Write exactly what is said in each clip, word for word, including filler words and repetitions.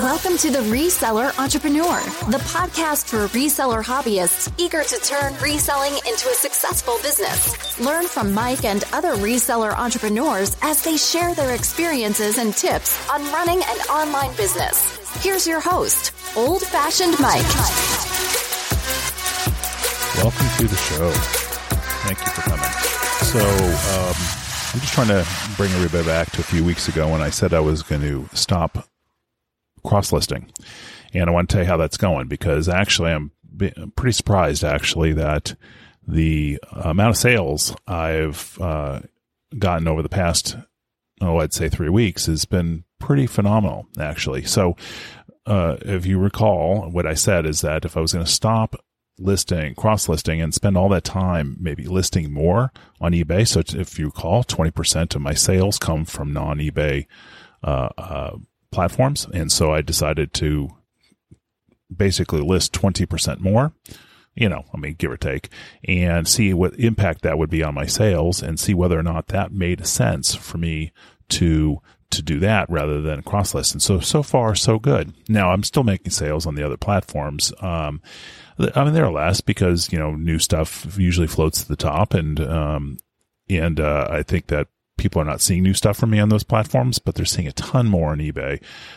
Welcome to The Reseller Entrepreneur, the podcast for reseller hobbyists eager to turn reselling into a successful business. Learn from Mike and other reseller entrepreneurs as they share their experiences and tips on running an online business. Here's your host, Old Fashioned Mike. Welcome to the show. Thank you for coming. So, um, I'm just trying to bring everybody back to a few weeks ago when I said I was going to stop cross-listing. And I want to tell you how that's going, because actually I'm pretty surprised, actually, that the amount of sales I've uh, gotten over the past, oh, I'd say three weeks has been pretty phenomenal, actually. So uh, if you recall, what I said is that if I was going to stop listing, cross-listing, and spend all that time maybe listing more on eBay. So if you recall, twenty percent of my sales come from non-eBay uh, uh, platforms. And so I decided to basically list twenty percent more, you know, I mean, give or take, and see what impact that would be on my sales and see whether or not that made sense for me to to do that rather than cross-list. And so, so far, so good. Now, I'm still making sales on the other platforms. Um, I mean, there are less because, you know, new stuff usually floats to the top. And, um, and, uh, I think that people are not seeing new stuff from me on those platforms, but they're seeing a ton more on eBay.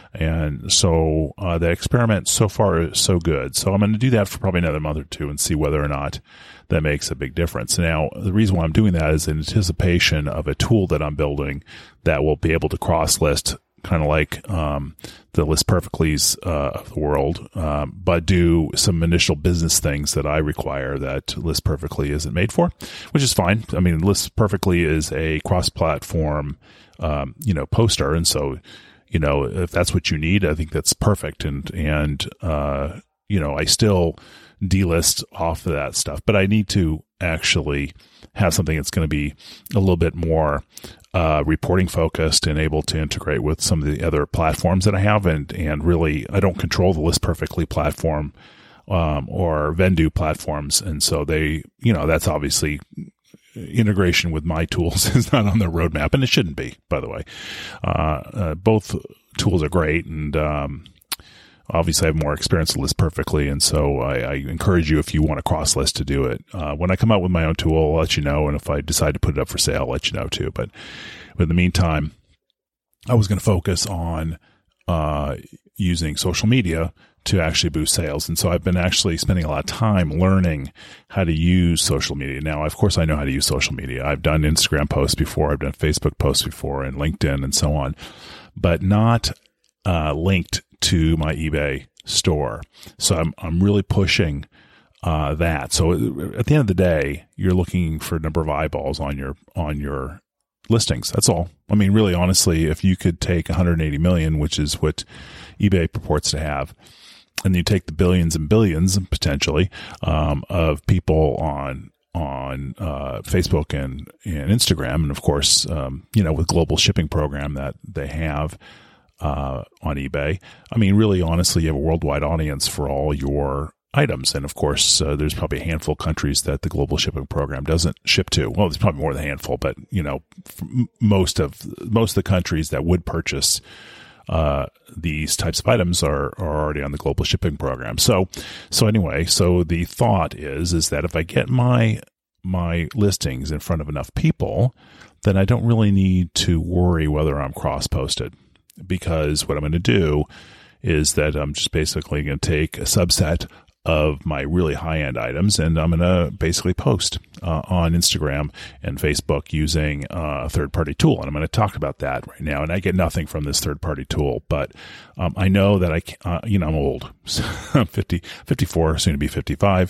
And so, uh, the experiment so far is so good. So I'm going to do that for probably another month or two and see whether or not that makes a big difference. Now, the reason why I'm doing that is in anticipation of a tool that I'm building that will be able to cross list, kind of like um, the List Perfectly's uh, of the world, um, but do some initial business things that I require that List Perfectly isn't made for, which is fine. I mean, List Perfectly is a cross-platform, um, you know, poster, and so, you know, if that's what you need, I think that's perfect. And and uh, you know, I still delist off of that stuff, but I need to actually have something that's going to be a little bit more uh, reporting focused and able to integrate with some of the other platforms that I have. And, and really, I don't control the List Perfectly platform um, or Vendoo platforms. And so they, you know, that's obviously integration with my tools is not on their roadmap, and it shouldn't be, by the way. Uh, uh, both tools are great, and um, obviously I have more experience with List Perfectly, and so I, I encourage you, if you want a cross list, to do it. Uh, when I come out with my own tool, I'll let you know, and if I decide to put it up for sale, I'll let you know too. But in the meantime, I was going to focus on uh, using social media to actually boost sales. And so I've been actually spending a lot of time learning how to use social media. Now, of course, I know how to use social media. I've done Instagram posts before, I've done Facebook posts before, and LinkedIn and so on, but not uh, linked to my eBay store. So I'm I'm really pushing uh, that. So at the end of the day, you're looking for a number of eyeballs on your on your listings. That's all. I mean, really, honestly, if you could take one hundred eighty million, which is what eBay purports to have, and you take the billions and billions potentially um, of people on on uh, Facebook and, and Instagram, and of course, um, you know, with global shipping program that they have uh, on eBay. I mean, really, honestly, you have a worldwide audience for all your items. And of course, uh, there's probably a handful of countries that the global shipping program doesn't ship to. Well, there's probably more than a handful, but you know, most of, most of the countries that would purchase uh, these types of items are, are already on the global shipping program. So, so anyway, so the thought is, is that if I get my, my listings in front of enough people, then I don't really need to worry whether I'm cross-posted, because what I'm going to do is that I'm just basically going to take a subset of my really high-end items, and I'm going to basically post uh, on Instagram and Facebook using uh, a third-party tool. And I'm going to talk about that right now. And I get nothing from this third-party tool, but um, I know that I, can, uh, you know, I'm old. I'm fifty, fifty-four, soon to be fifty-five,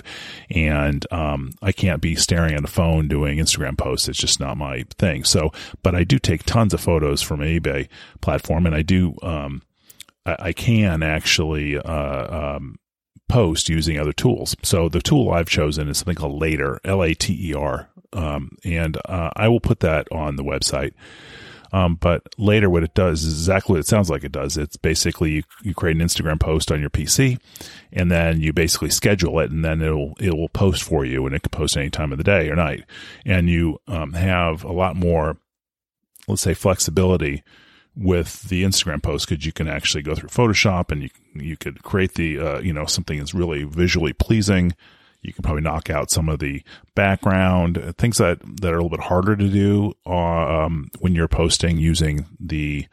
and um, I can't be staring at a phone doing Instagram posts. It's just not my thing. So, but I do take tons of photos from an eBay platform, and I do, um, I, I can actually, uh, um, post using other tools. So the tool I've chosen is something called Later, L A T E R, um, and uh, I will put that on the website. Um, but Later, what it does is exactly what it sounds like it does. It's basically you, you create an Instagram post on your P C, and then you basically schedule it, and then it'll it will post for you, and it can post any time of the day or night. And you um, have a lot more, let's say, flexibility with the Instagram post, because you can actually go through Photoshop and you you could create the uh, you know something that's really visually pleasing. You can probably knock out some of the background things that, that are a little bit harder to do um, when you're posting using the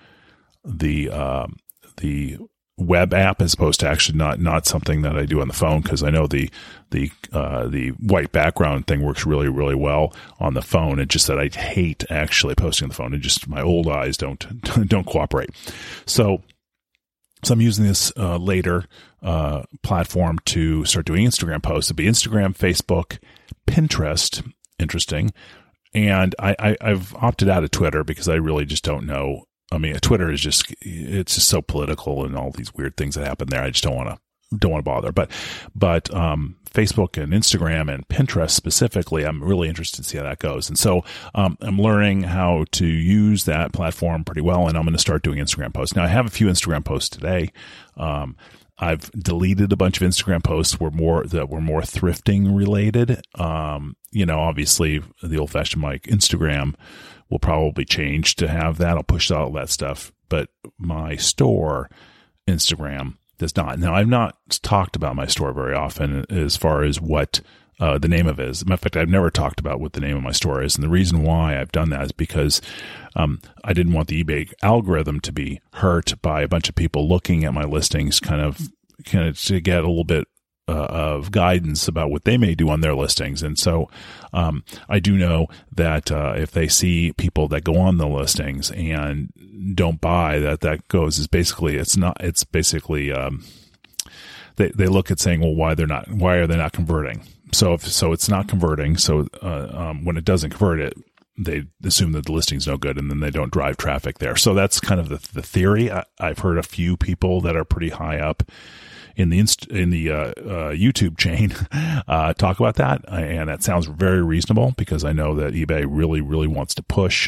the um, the web app, as opposed to actually not not something that I do on the phone, because I know the the uh, the white background thing works really really well on the phone. It's just that I hate actually posting on the phone. It just my old eyes don't don't cooperate. So. So I'm using this uh, later uh, platform to start doing Instagram posts. It'll be Instagram, Facebook, Pinterest. Interesting. And I, I, I've opted out of Twitter because I really just don't know. I mean, Twitter is just, it's just so political and all these weird things that happen there. I just don't want to, don't want to bother. But, but, um, Facebook and Instagram and Pinterest specifically, I'm really interested to see how that goes. And so, um, I'm learning how to use that platform pretty well, and I'm going to start doing Instagram posts. Now, I have a few Instagram posts today. Um, I've deleted a bunch of Instagram posts were more that were more thrifting related. Um, you know, obviously the old fashioned Mike Instagram will probably change to have that. I'll push all that stuff, but my store Instagram does not. Now, I've not talked about my store very often as far as what uh, the name of it is. Matter of fact, I've never talked about what the name of my store is. And the reason why I've done that is because um, I didn't want the eBay algorithm to be hurt by a bunch of people looking at my listings kind of, kind of to get a little bit uh, of guidance about what they may do on their listings. And so um, I do know that uh, if they see people that go on the listings and don't buy, that that goes is basically, it's not, it's basically, um, they, they look at saying, well, why they're not, why are they not converting? So if, so it's not converting. So, uh, um, when it doesn't convert it, they assume that the listing's no good, and then they don't drive traffic there. So that's kind of the, the theory. I, I've heard a few people that are pretty high up in the inst- in the uh, uh, YouTube chain uh, talk about that, and that sounds very reasonable, because I know that eBay really, really wants to push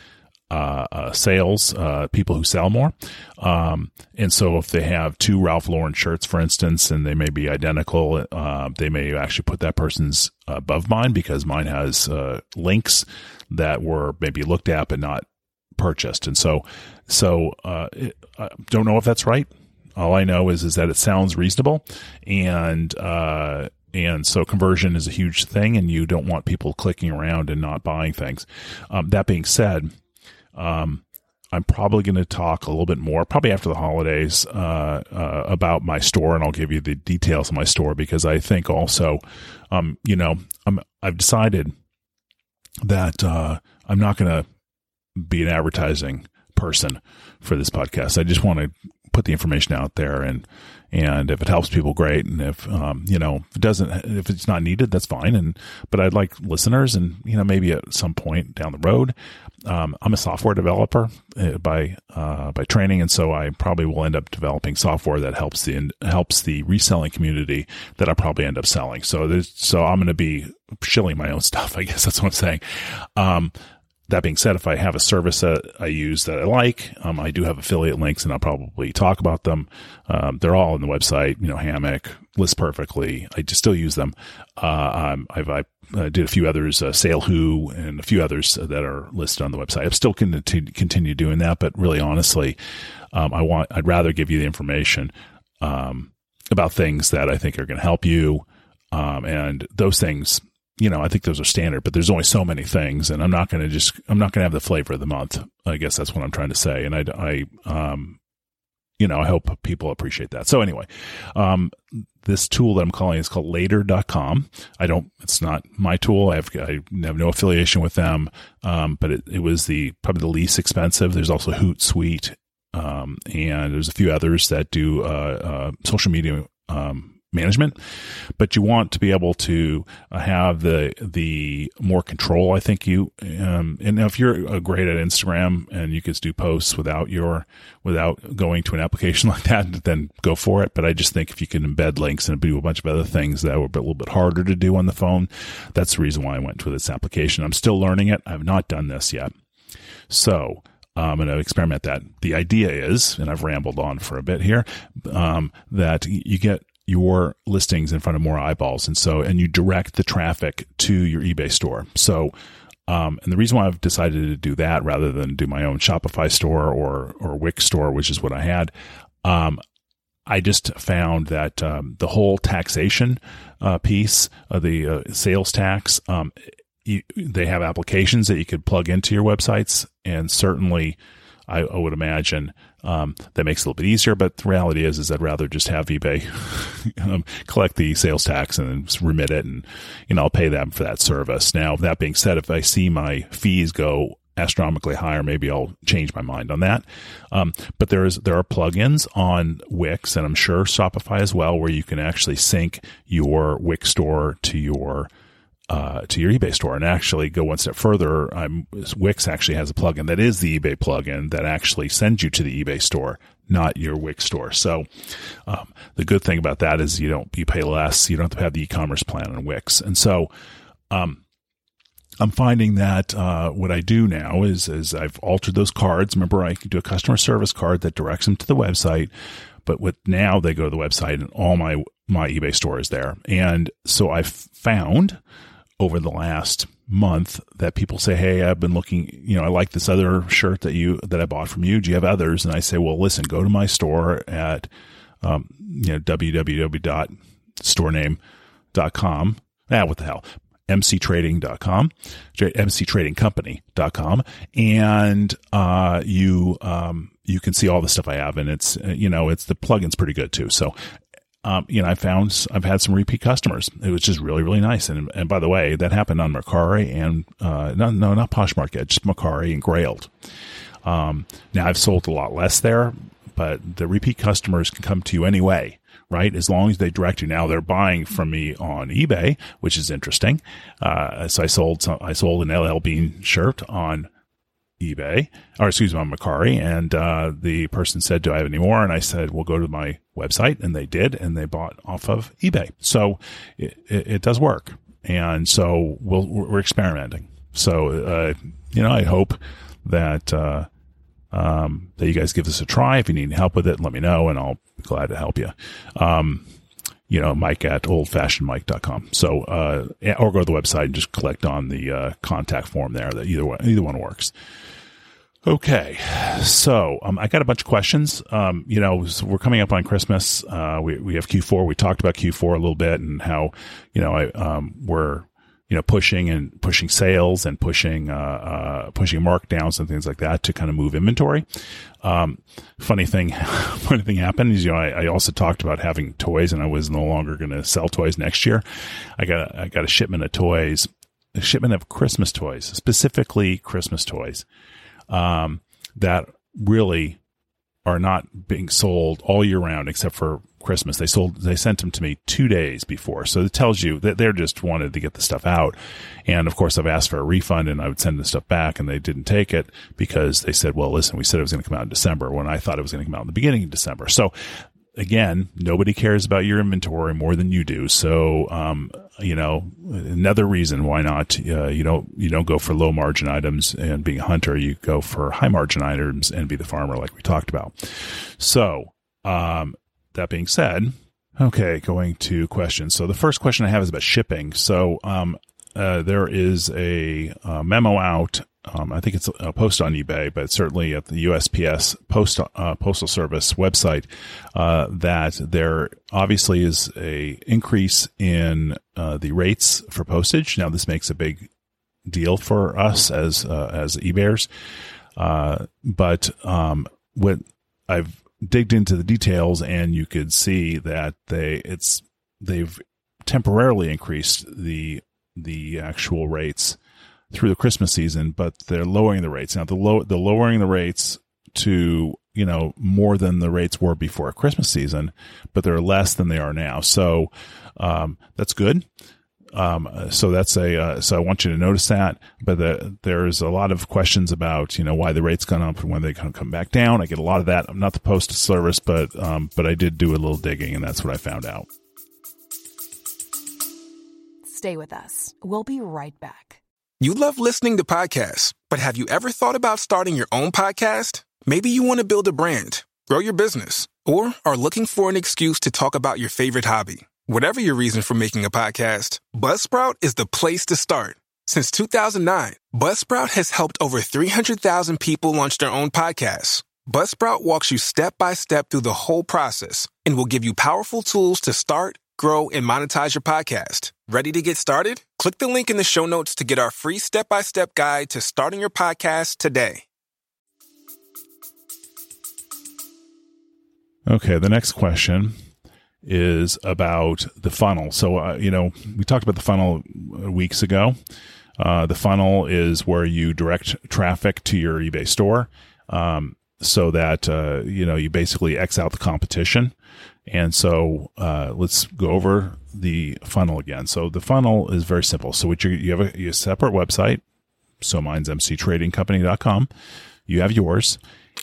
uh, uh, sales, uh, people who sell more. Um, and so if they have two Ralph Lauren shirts, for instance, and they may be identical, uh, they may actually put that person's above mine, because mine has uh, links that were maybe looked at but not purchased. And so, so uh, it, I don't know if that's right. All I know is, is that it sounds reasonable, and, uh, and so conversion is a huge thing, and you don't want people clicking around and not buying things. Um, that being said, um, I'm probably going to talk a little bit more, probably after the holidays, uh, uh, about my store, and I'll give you the details of my store, because I think also, um, you know, I'm, I've decided that, uh, I'm not going to be an advertising person for this podcast. I just want to put the information out there, and and if it helps people, great. And if um, you know, if it doesn't, if it's not needed, that's fine. And but I'd like listeners, and you know, maybe at some point down the road, um, I'm a software developer uh, by uh, by training, and so I probably will end up developing software that helps the helps the reselling community that I probably end up selling. So there's, so I'm going to be shilling my own stuff, I guess that's what I'm saying. Um, That being said, if I have a service that I use that I like, um, I do have affiliate links, and I'll probably talk about them. Um, they're all on the website, you know, Hammock, List Perfectly. I just still use them. Uh, um, I've, I uh, did a few others, uh, SaleWho, and a few others that are listed on the website. I'm still going to continue doing that, but really honestly, um, I want, I'd rather give you the information, um, about things that I think are going to help you. Um, and those things, you know, I think those are standard, but there's only so many things, and I'm not going to just, I'm not going to have the flavor of the month. I guess that's what I'm trying to say. And I, I, um, you know, I hope people appreciate that. So anyway, um, this tool that I'm calling is called later dot com. I don't, it's not my tool. I have, I have no affiliation with them. Um, but it, it was the, probably the least expensive. There's also Hootsuite. Um, and there's a few others that do, uh, uh, social media, um, management, but you want to be able to uh, have the the more control. I think you um, and if you're uh, great at Instagram and you could do posts without your without going to an application like that, then go for it. But I just think if you can embed links and do a bunch of other things that were a little bit harder to do on the phone, that's the reason why I went to this application. I'm still learning it. I've not done this yet, so I'm going to experiment that. The idea is, and I've rambled on for a bit here, um, that you get your listings in front of more eyeballs. And so, and you direct the traffic to your eBay store. So, Um, and the reason why I've decided to do that rather than do my own Shopify store or, or Wix store, which is what I had, um, I just found that um, the whole taxation uh, piece of the uh, sales tax, um, you, they have applications that you could plug into your websites, and certainly I, I would imagine um, that makes it a little bit easier. But the reality is, is I'd rather just have eBay um, collect the sales tax and then remit it, and you know I'll pay them for that service. Now, that being said, if I see my fees go astronomically higher, maybe I'll change my mind on that. Um, but there is there are plugins on Wix, and I'm sure Shopify as well, where you can actually sync your Wix store to your uh, to your eBay store. And actually go one step further, I'm, Wix actually has a plugin that is the eBay plugin that actually sends you to the eBay store, not your Wix store. So um, the good thing about that is you don't you pay less. You don't have to have the e-commerce plan on Wix. And so um, I'm finding that uh, what I do now is, is I've altered those cards. Remember, I can do a customer service card that directs them to the website, but with now they go to the website and all my, my eBay store is there. And so I've found over the last month that people say, hey, I've been looking, you know, I like this other shirt that you, that I bought from you. Do you have others? And I say, well, listen, go to my store at, um, you know, w w w dot store name dot com. Ah, what the hell? m c trading dot com, m c trading company dot com, and uh, you um, you can see all the stuff I have, and it's uh, you know it's the plugin's pretty good too. So um, you know I found I've had some repeat customers. It was just really really nice, and and by the way, that happened on Mercari and uh, no no not Poshmark, just Mercari and Grailed. Um, now I've sold a lot less there, but the repeat customers can come to you anyway. Right, as long as they direct you. Now they're buying from me on eBay, which is interesting. Uh, so I sold some, I sold an L L Bean shirt on eBay, or excuse me, on Mercari, and uh, the person said, "Do I have any more?" And I said, "Well, go to my website," and they did, and they bought off of eBay. So it, it, it does work, and so we'll, we're experimenting. So uh, you know, I hope that. Uh, Um, that you guys give this a try. If you need help with it, let me know, and I'll be glad to help you. Um, you know, Mike at old fashioned mike dot com. So, uh, or go to the website and just click on the, uh, contact form there. That either one, either one works. Okay. So, um, I got a bunch of questions. Um, you know, so we're coming up on Christmas. Uh, we, we have Q four. We talked about Q four a little bit and how, you know, I, um, we're, you know, pushing and pushing sales and pushing, uh, uh, pushing markdowns and things like that to kind of move inventory. Um, funny thing, funny thing happened is, you know, I, I also talked about having toys, and I was no longer going to sell toys next year. I got, I got a shipment of toys, a shipment of Christmas toys, specifically Christmas toys, um, that really are not being sold all year round except for Christmas. They sold, they sent them to me two days before. So it tells you that they're just wanted to get the stuff out. And of course, I've asked for a refund, and I would send the stuff back, and they didn't take it because they said, well, listen, we said it was going to come out in December when I thought it was going to come out in the beginning of December. So again, nobody cares about your inventory more than you do. So, um, you know, another reason why not, uh, you don't, you don't go for low margin items and being a hunter, you go for high margin items and be the farmer like we talked about. So, um, that being said, okay, going to questions. So the first question I have is about shipping. So, um, uh, there is a, uh, memo out. Um, I think it's a post on eBay, but certainly at the U S P S post, uh, postal service website, uh, that there obviously is a increase in, uh, the rates for postage. Now, this makes a big deal for us as, uh, as eBayers. Uh, but, um, what I've digged into the details, and you could see that they, it's, they've temporarily increased the, the actual rates through the Christmas season, but they're lowering the rates. Now, the low, the lowering the rates to, you know, more than the rates were before Christmas season, but they're less than they are now. So, um, that's good. Um, so that's a, uh, so I want you to notice that, but the, there's a lot of questions about, you know, why the rates gone up and when they kind of come back down. I get a lot of that. I'm not the postal service, but, um, but I did do a little digging, and that's what I found out. Stay with us. We'll be right back. You love listening to podcasts, but have you ever thought about starting your own podcast? Maybe you want to build a brand, grow your business, or are looking for an excuse to talk about your favorite hobby. Whatever your reason for making a podcast, Buzzsprout is the place to start. Since two thousand nine, Buzzsprout has helped over three hundred thousand people launch their own podcasts. Buzzsprout walks you step by step through the whole process and will give you powerful tools to start, grow, and monetize your podcast. Ready to get started? Click the link in the show notes to get our free step-by-step guide to starting your podcast today. Okay, the next question is about the funnel. So, uh, you know, we talked about the funnel weeks ago. Uh, the funnel is where you direct traffic to your eBay store um, so that, uh, you know, you basically X out the competition. And so uh, let's go over the funnel again. So the funnel is very simple. So what you, you have a, you have a separate website. So mine's m c trading company dot com. You have yours.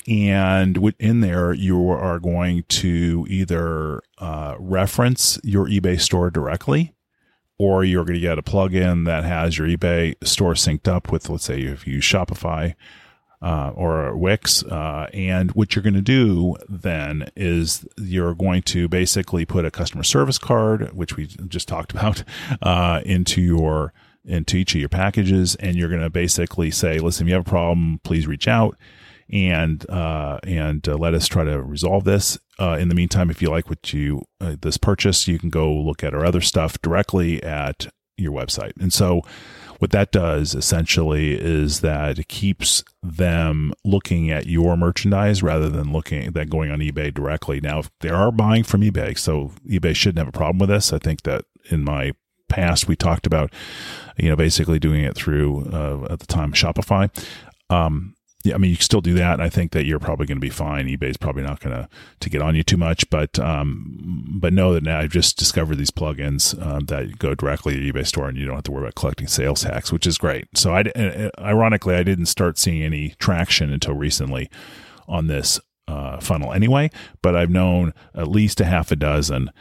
And in there, you are going to either uh, reference your eBay store directly, or you're going to get a plugin that has your eBay store synced up with, let's say, if you use Shopify uh, or Wix. Uh, and what you're going to do then is you're going to basically put a customer service card, which we just talked about, uh, into your into each of your packages, and you're going to basically say, "Listen, if you have a problem, please reach out." And uh, and uh, let us try to resolve this. Uh, in the meantime, if you like what you uh, this purchase, you can go look at our other stuff directly at your website. And so, what that does essentially is that it keeps them looking at your merchandise rather than looking than going on eBay directly. Now, if they are buying from eBay, so eBay shouldn't have a problem with this. I think that in my past we talked about, you know, basically doing it through uh, at the time Shopify. Um, Yeah, I mean, you can still do that, and I think that you're probably going to be fine. eBay's probably not going to to get on you too much, but um, but know that now I've just discovered these plugins um, that go directly to the eBay store, and you don't have to worry about collecting sales tax, which is great. So, I ironically, I didn't start seeing any traction until recently on this uh, funnel anyway, but I've known at least a half a dozen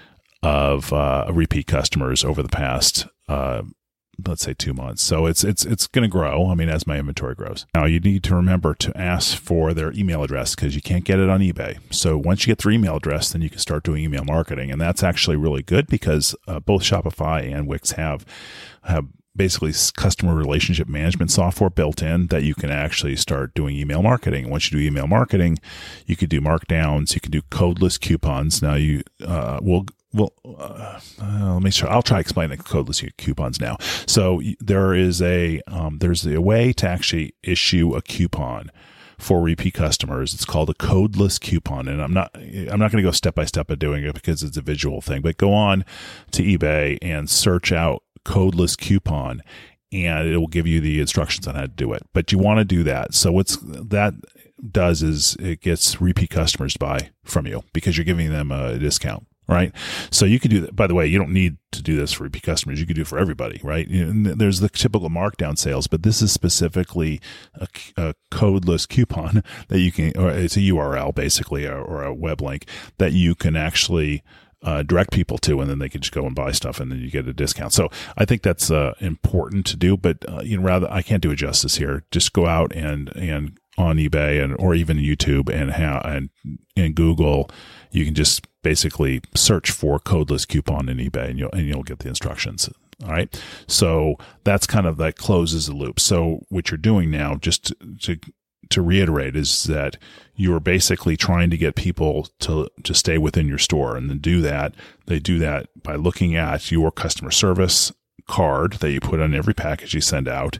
of uh, repeat customers over the past uh let's say two months. So it's it's it's going to grow. I mean, as my inventory grows. Now, you need to remember to ask for their email address because you can't get it on eBay. So once you get their email address, then you can start doing email marketing. And that's actually really good because uh, both Shopify and Wix have have basically customer relationship management software built in that you can actually start doing email marketing. Once you do email marketing, you can do markdowns, you can do codeless coupons. Now, you uh, will Well, uh, uh, let me try. I'll try to explain the codeless coupons now. So there is a um, there's a way to actually issue a coupon for repeat customers. It's called a codeless coupon, and I'm not I'm not going to go step by step of doing it because it's a visual thing. But go on to eBay and search out codeless coupon, and it will give you the instructions on how to do it. But you want to do that. So what's that does is it gets repeat customers to buy from you because you're giving them a discount. Right. So you can do that. By the way, you don't need to do this for repeat customers. You can do it for everybody. Right. You know, there's the typical markdown sales, but this is specifically a, a codeless coupon that you can, or it's a U R L basically, or, or a web link that you can actually uh, direct people to, and then they can just go and buy stuff and then you get a discount. So I think that's uh, important to do, but uh, you know, rather, I can't do it justice here. Just go out and, and on eBay and, or even YouTube and how, and in Google, you can just basically search for codeless coupon in eBay and you'll, and you'll get the instructions. All right. So that's kind of that closes the loop. So what you're doing now, just to, to, to reiterate, is that you're basically trying to get people to, to stay within your store, and then do that. They do that by looking at your customer service card that you put on every package you send out.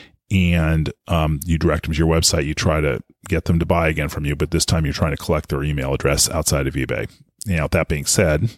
And um, you direct them to your website. You try to get them to buy again from you, but this time you're trying to collect their email address outside of eBay. Now, that being said,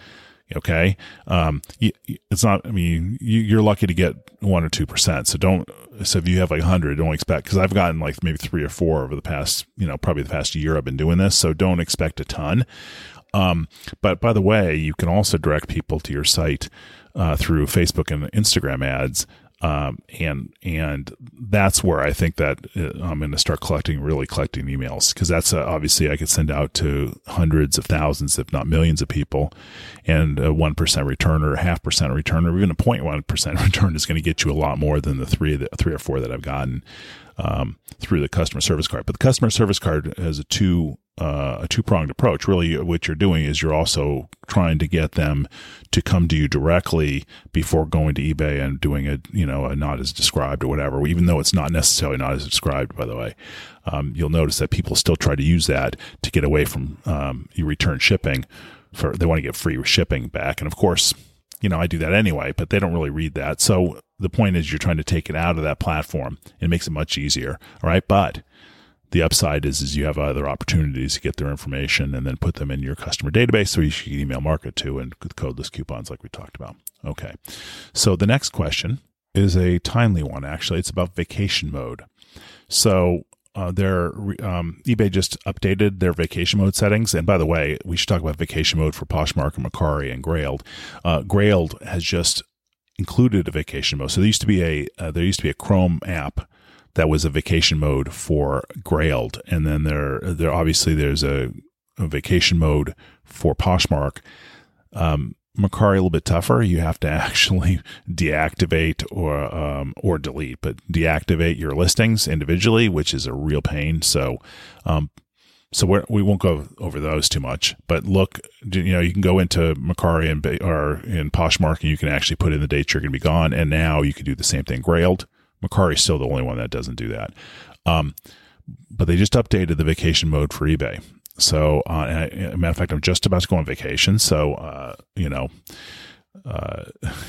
okay, um, it's not. I mean, you're lucky to get one or two percent. So don't. So if you have like a hundred, don't expect. Because I've gotten like maybe three or four over the past, you know, probably the past year I've been doing this. So don't expect a ton. Um, but by the way, you can also direct people to your site uh, through Facebook and Instagram ads. Um, and, and that's where I think that I'm going to start collecting, really collecting emails, because that's uh, obviously I could send out to hundreds of thousands, if not millions of people, and a one percent return or a half percent return or even a zero point one percent return is going to get you a lot more than the three, the three or four that I've gotten, um, through the customer service card. But the customer service card has a two uh, a two pronged approach. Really, what you're doing is you're also trying to get them to come to you directly before going to eBay and doing a you know a not as described or whatever. Even though it's not necessarily not as described, by the way, um, you'll notice that people still try to use that to get away from um, you return shipping. For they want to get free shipping back, and of course, you know I do that anyway. But they don't really read that. So the point is, you're trying to take it out of that platform. It makes it much easier. All right, but the upside is, is you have other opportunities to get their information and then put them in your customer database so you can email market to and with codeless coupons like we talked about. Okay. So the next question is a timely one, actually. It's about vacation mode. So uh, their, um, eBay just updated their vacation mode settings. And by the way, we should talk about vacation mode for Poshmark and Mercari and Grailed. Uh, Grailed has just included a vacation mode. So there used to be a, uh, there used to be a Chrome app that was a vacation mode for Grailed. And then there, there obviously there's a, a vacation mode for Poshmark. Um, Mercari a little bit tougher. You have to actually deactivate or, um, or delete, but deactivate your listings individually, which is a real pain. So, um, So we're, we won't go over those too much, but look, you know, you can go into Mercari and or in Poshmark and you can actually put in the dates you're going to be gone. And now you can do the same thing. Grailed. Mercari is still the only one that doesn't do that. Um, but they just updated the vacation mode for eBay. So, uh, and I, as a matter of fact, I'm just about to go on vacation. So, uh, you know, uh,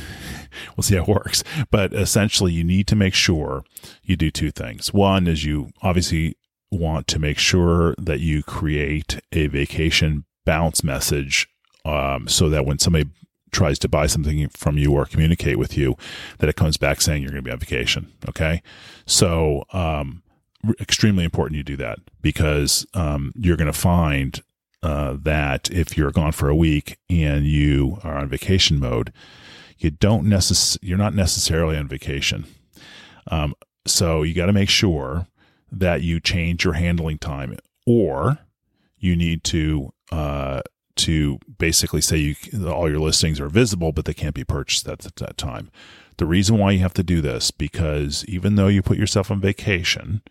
we'll see how it works. But essentially, you need to make sure you do two things. One is you obviously want to make sure that you create a vacation bounce message um, so that when somebody tries to buy something from you or communicate with you, that it comes back saying you're going to be on vacation. Okay. So, um, extremely important you do that because, um, you're going to find, uh, that if you're gone for a week and you are on vacation mode, you don't necess- you're not necessarily on vacation. Um, so you got to make sure that you change your handling time, or you need to, uh, to basically say you, all your listings are visible, but they can't be purchased at that time. The reason why you have to do this, because even though you put yourself on vacation,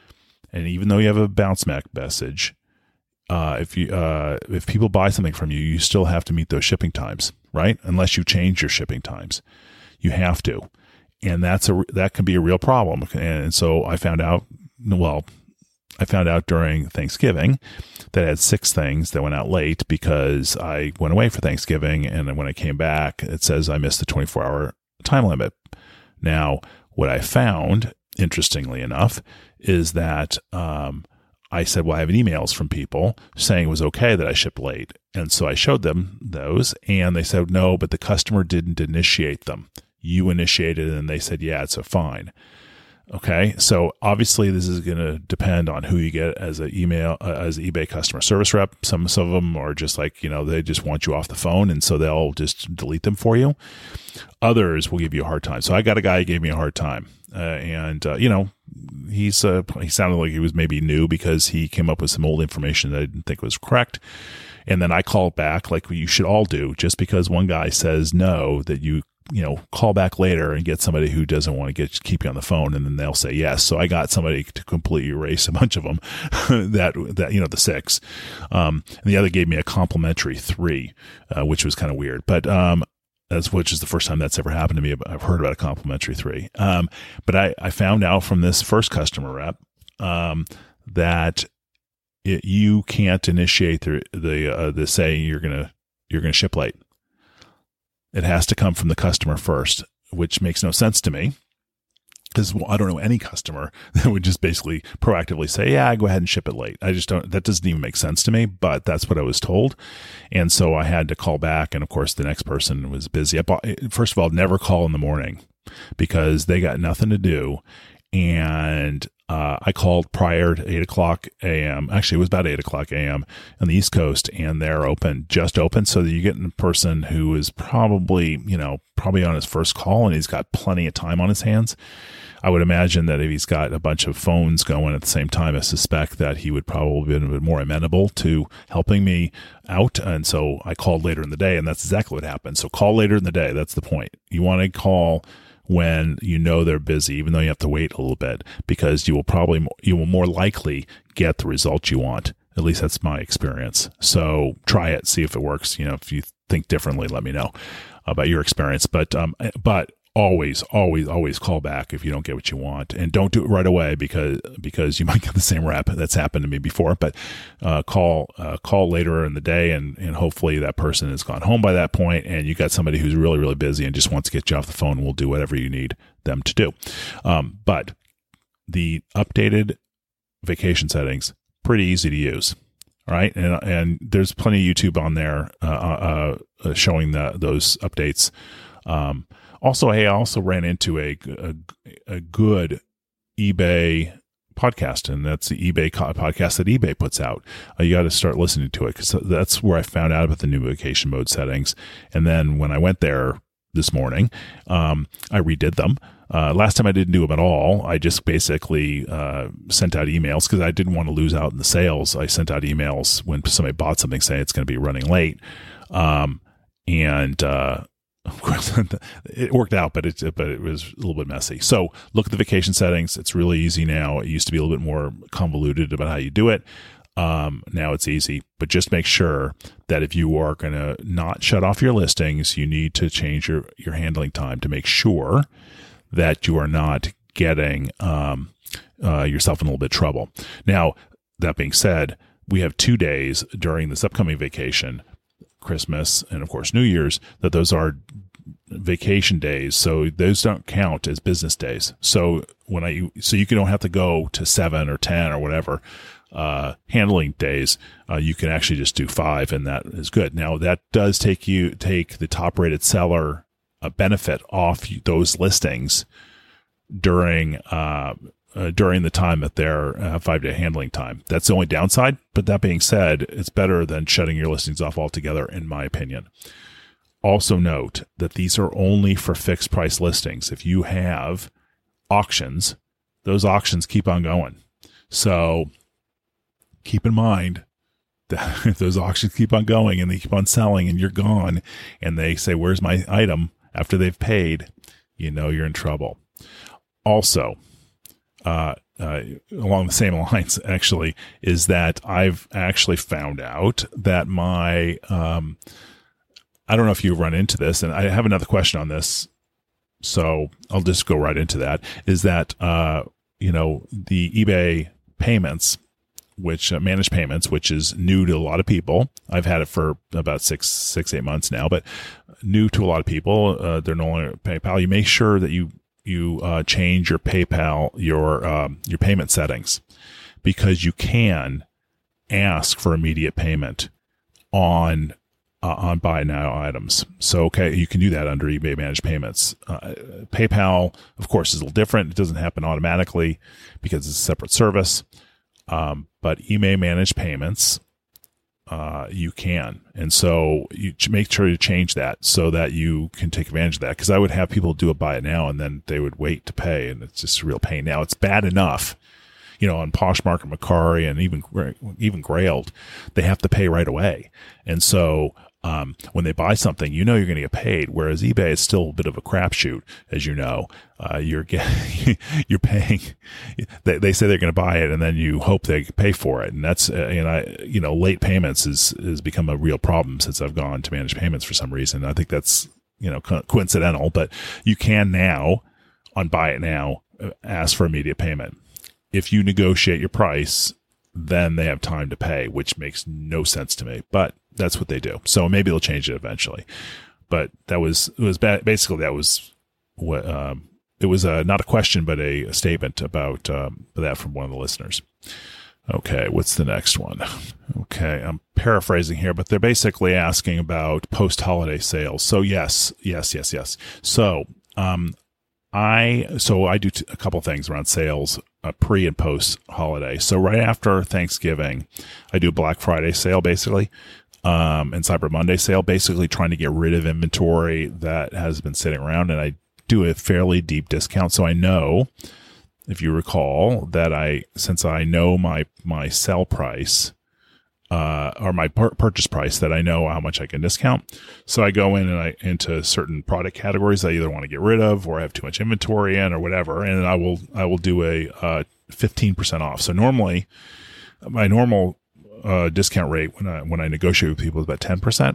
and even though you have a bounce back message, uh, if you uh, if people buy something from you, you still have to meet those shipping times, right? Unless you change your shipping times, you have to, and that's a that can be a real problem. And so I found out, well, I found out during Thanksgiving that I had six things that went out late because I went away for Thanksgiving. And then when I came back, it says I missed the twenty-four hour time limit. Now, what I found, interestingly enough, is that um, I said, well, I have emails from people saying it was okay that I shipped late. And so I showed them those and they said, no, but the customer didn't initiate them. You initiated it, and they said, yeah, it's a fine. Okay, so obviously this is going to depend on who you get as an email, uh, as an eBay customer service rep. Some, some of them are just like, you know, they just want you off the phone, and so they'll just delete them for you. Others will give you a hard time. So I got a guy who gave me a hard time, uh, and uh, you know, he's uh, he sounded like he was maybe new because he came up with some old information that I didn't think was correct. And then I called back, like you should all do. Just because one guy says no, that you you know, call back later and get somebody who doesn't want to get keep you on the phone, and then they'll say yes. So I got somebody to completely erase a bunch of them that, that, you know, the six. Um, and the other gave me a complimentary three, uh, which was kind of weird, but, um, that's, which is the first time that's ever happened to me. I've heard about a complimentary three. Um, but I, I found out from this first customer rep, um, that it, you can't initiate the, the, uh, the saying you're going to, you're going to ship late. It has to come from the customer first, which makes no sense to me because I don't know any customer that would just basically proactively say, yeah, go ahead and ship it late. I just don't, that doesn't even make sense to me, but that's what I was told. And so I had to call back. And of course, the next person was busy. I bought, first of all, never call in the morning because they got nothing to do. And uh, I called prior to eight o'clock a.m. Actually, it was about eight o'clock a.m. on the East Coast, and they're open, just open, so that you get a person who is probably, you know, probably on his first call, and he's got plenty of time on his hands. I would imagine that if he's got a bunch of phones going at the same time, I suspect that he would probably be a bit more amenable to helping me out. And so I called later in the day, and that's exactly what happened. So call later in the day. That's the point. You want to call when you know they're busy, even though you have to wait a little bit, because you will probably, you will more likely get the result you want. At least that's my experience. So try it, see if it works. You know, if you think differently, let me know about your experience. But, um, but always, always, always call back if you don't get what you want, and don't do it right away because, because you might get the same rep. That's happened to me before, but, uh, call, uh, call later in the day, and, and hopefully that person has gone home by that point, and you got somebody who's really, really busy and just wants to get you off the phone and will do whatever you need them to do. Um, but the updated vacation settings, pretty easy to use. All right. And, and there's plenty of YouTube on there, uh, uh, uh showing the, those updates. Um, also, hey, I also ran into a, a, a good eBay podcast, and that's the eBay co- podcast that eBay puts out. Uh, you got to start listening to it, because that's where I found out about the new vacation mode settings. And then when I went there this morning, um, I redid them. Uh, last time I didn't do them at all. I just basically uh, sent out emails because I didn't want to lose out in the sales. I sent out emails when somebody bought something saying it's going to be running late. Um, and uh, of course, it worked out, but it, but it was a little bit messy. So look at the vacation settings. It's really easy now. It used to be a little bit more convoluted about how you do it. Um, now it's easy, but just make sure that if you are going to not shut off your listings, you need to change your, your handling time to make sure that you are not getting um, uh, yourself in a little bit of trouble. Now, that being said, we have two days during this upcoming vacation, Christmas and of course New Year's, that those are vacation days. So those don't count as business days. So when I, so you don't have to go to seven or ten or whatever uh, handling days. Uh, you can actually just do five, and that is good. Now that does take you, take the top rated seller a benefit off those listings during uh, uh, during the time that they're uh, five day handling time. That's the only downside. But that being said, it's better than shutting your listings off altogether, in my opinion. Also note that these are only for fixed price listings. If you have auctions, those auctions keep on going. So keep in mind that if those auctions keep on going and they keep on selling and you're gone and they say, "Where's my item?" after they've paid, you know you're in trouble. Also, uh, uh, along the same lines, actually, is that I've actually found out that my, um, I don't know if you run into this, and I have another question on this, so I'll just go right into that, is that, uh, you know, the eBay payments, which uh, managed payments, which is new to a lot of people. I've had it for about six, six, eight months now, but new to a lot of people. Uh, they're no longer PayPal. You make sure that you, you, uh, change your PayPal, your, um, your payment settings, because you can ask for immediate payment on, uh, on buy now items. So, okay, you can do that under eBay managed payments. Uh, PayPal, of course, is a little different. It doesn't happen automatically because it's a separate service. Um, but eBay managed payments, uh, you can. And so you make sure to change that so that you can take advantage of that. Cause I would have people do a buy it now and then they would wait to pay. And it's just a real pain. Now it's bad enough, you know, on Poshmark and Mercari and even, even Grailed, they have to pay right away. And so, Um, when they buy something, you know you're going to get paid. Whereas eBay is still a bit of a crapshoot, as you know. Uh, you're getting, you're paying. They, they say they're going to buy it, and then you hope they pay for it. And that's, uh, and I, you know, late payments is has become a real problem since I've gone to manage payments for some reason. I think that's, you know, co- coincidental, but you can now on Buy It Now ask for immediate payment. If you negotiate your price, then they have time to pay, which makes no sense to me, but that's what they do. So maybe they'll change it eventually. But that was, it was ba- basically that was what, um, it was a, not a question, but a, a statement about um, that from one of the listeners. Okay. What's the next one? Okay. I'm paraphrasing here, but they're basically asking about post-holiday sales. So yes, yes, yes, yes. So, um, I, so I do t- a couple things around sales, uh, pre and post holiday. So right after Thanksgiving, I do a Black Friday sale basically, um, and Cyber Monday sale, basically trying to get rid of inventory that has been sitting around. And I do a fairly deep discount. So I know, if you recall, that I, since I know my, my sell price, uh, or my pur- purchase price that I know how much I can discount. So I go in and I into certain product categories I either want to get rid of or have too much inventory in or whatever, and I will I will do a uh, fifteen percent off. So normally, my normal uh, discount rate when I when I negotiate with people is about ten percent.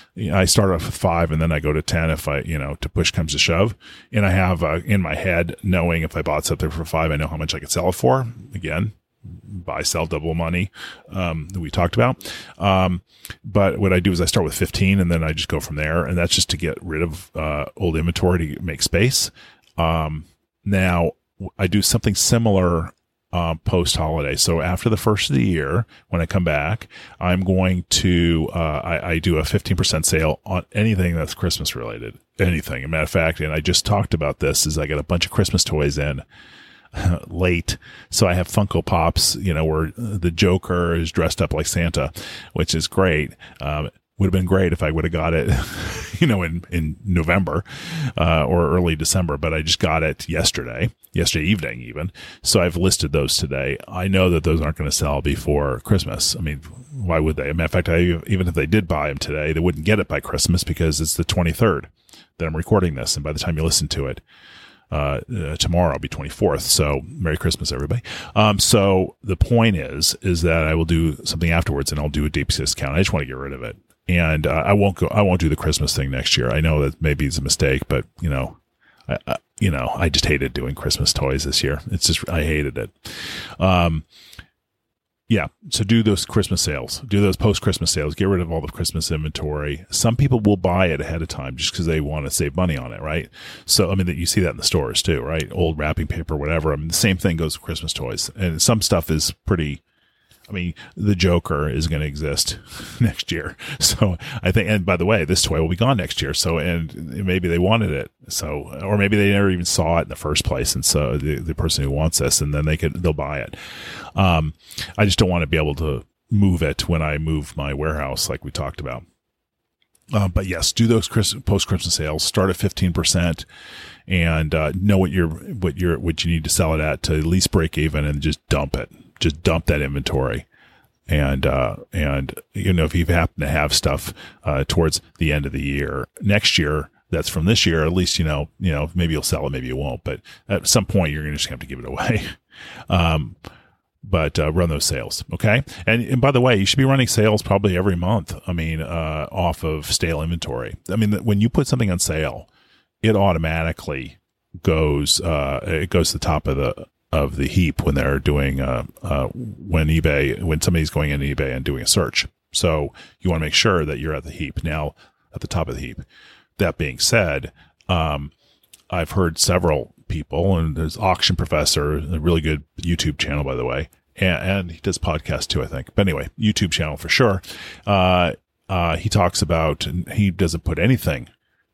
I start off with five and then I go to ten if I you know to push comes to shove. And I have uh, in my head knowing if I bought something for five, I know how much I could sell it for. Again, buy, sell, double money um, that we talked about. Um, but what I do is I start with fifteen and then I just go from there. And that's just to get rid of uh, old inventory to make space. Um, now I do something similar Uh, post holiday. So after the first of the year, when I come back, I'm going to, uh, I, I do a fifteen percent sale on anything that's Christmas related, anything. As a matter of fact, and I just talked about this, is I got a bunch of Christmas toys in uh, late. So I have Funko Pops, you know, where the Joker is dressed up like Santa, which is great. Um, would have been great if I would have got it, you know, in, in November, uh, or early December, but I just got it yesterday, yesterday evening even. So I've listed those today. I know that those aren't going to sell before Christmas. I mean, why would they? As a matter of fact, I, even if they did buy them today, they wouldn't get it by Christmas because it's the twenty-third that I'm recording this. And by the time you listen to it, uh, uh tomorrow will be twenty-fourth. So Merry Christmas, everybody. Um, so the point is, is that I will do something afterwards and I'll do a deep discount. I just want to get rid of it. And, uh, I won't go, I won't do the Christmas thing next year. I know that maybe it's a mistake, but you know, I, I, you know, I just hated doing Christmas toys this year. It's just, I hated it. Um, yeah. So do those Christmas sales, do those post Christmas sales, get rid of all the Christmas inventory. Some people will buy it ahead of time just because they want to save money on it. Right. So, I mean, that you see that in the stores too, right? Old wrapping paper, whatever. I mean, the same thing goes with Christmas toys, and some stuff is pretty, I mean, the Joker is going to exist next year. So I think, and by the way, this toy will be gone next year. So, and maybe they wanted it. So, or maybe they never even saw it in the first place. And so the, the person who wants this, and then they could, they'll buy it. Um, I just don't want to be able to move it when I move my warehouse, like we talked about. Uh, but yes, do those post Christmas sales, start at fifteen percent and, uh, know what you're, what you're, what you need to sell it at to at least break even, and just dump it. Just dump that inventory. And, uh, and, you know, if you happen to have stuff, uh, towards the end of the year, next year, that's from this year, at least, you know, you know, maybe you'll sell it, maybe you won't, but at some point you're going to just have to give it away. um, but, uh, run those sales. Okay. And, and by the way, you should be running sales probably every month. I mean, uh, off of stale inventory. I mean, when you put something on sale, it automatically goes, uh, it goes to the top of the, of the heap when they're doing, uh, uh, when eBay, when somebody's going in eBay and doing a search. So you want to make sure that you're at the heap now, at the top of the heap. That being said, um, I've heard several people, and there's Auction Professor, a really good YouTube channel, by the way, and, and he does podcasts too, I think. But anyway, YouTube channel for sure. Uh, uh, he talks about, and he doesn't put anything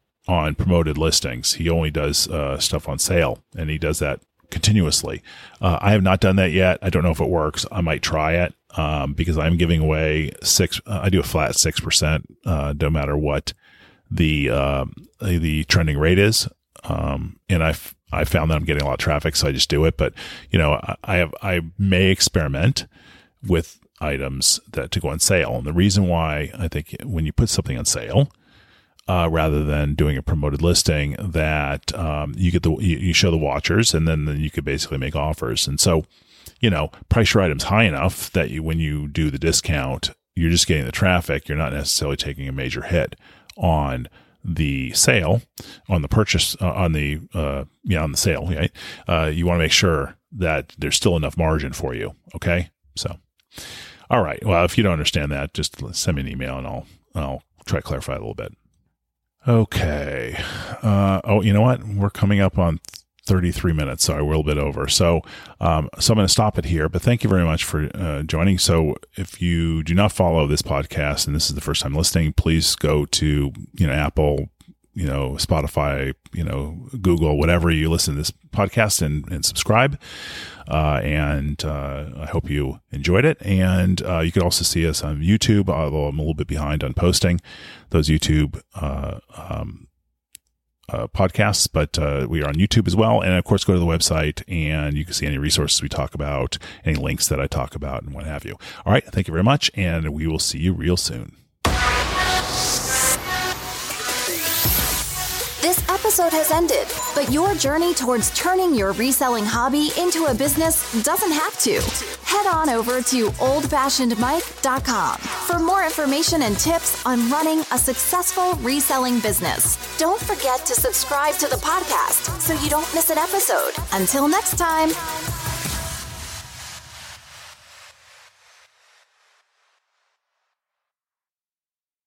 on promoted listings. He only does, uh, stuff on sale, and he does that continuously. Uh, I have not done that yet. I don't know if it works. I might try it, um, because I'm giving away six, uh, I do a flat six percent, uh, no matter what the, um, the trending rate is. Um, and I've, I found that I'm getting a lot of traffic, so I just do it. But, you know, I, I have, I may experiment with items that to go on sale. And the reason why I think when you put something on sale, Uh, rather than doing a promoted listing, that um, you get the you, you show the watchers, and then, then you could basically make offers. And so, you know, price your items high enough that you, when you do the discount, you're just getting the traffic. You're not necessarily taking a major hit on the sale, on the purchase, uh, on the uh, yeah, on the sale. Right? Uh, you want to make sure that there's still enough margin for you. Okay, so all right. Well, if you don't understand that, just send me an email, and I'll I'll try to clarify a little bit. Okay. Uh, oh, you know what? We're coming up on thirty-three minutes, so we're a little bit over. So, um, so I'm going to stop it here, but thank you very much for uh, joining. So if you do not follow this podcast and this is the first time listening, please go to, you know, Apple, you know, Spotify, you know, Google, whatever you listen to this podcast, and, and subscribe. Uh, and, uh, I hope you enjoyed it. And, uh, you can also see us on YouTube, although I'm a little bit behind on posting those YouTube, uh, um, uh, podcasts, but uh, we are on YouTube as well. And of course, go to the website and you can see any resources we talk about, any links that I talk about, and what have you. All right. Thank you very much. And we will see you real soon. This episode has ended, but your journey towards turning your reselling hobby into a business doesn't have to. Head on over to old fashioned mike dot com for more information and tips on running a successful reselling business. Don't forget to subscribe to the podcast so you don't miss an episode. Until next time.